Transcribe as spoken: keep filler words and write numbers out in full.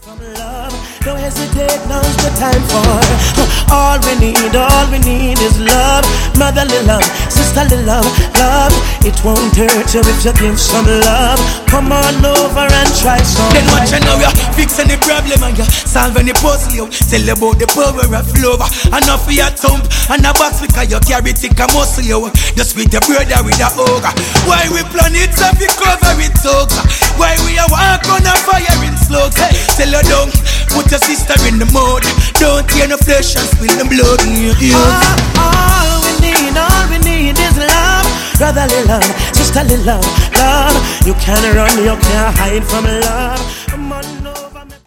From love, don't hesitate, now's the time for all we need, all we need is love. Motherly love, sisterly love, love. It won't hurt you if you give some love. Come on over and try some. Then watch you now, you fix any problem and you solve any puzzle. You tell about the power of love. Enough for your thump and a box because you carry thick a muscle. You just with your brother with a ogre. Why we plan it up, you cover it so. Why we a walk on a fire in slow. Tell her don't put your sister in the mud. Don't tear no flesh and spill the blood in your ears. All, all we need, all we need is love. Brotherly love, sisterly love, love. You can't run, you can't hide from love.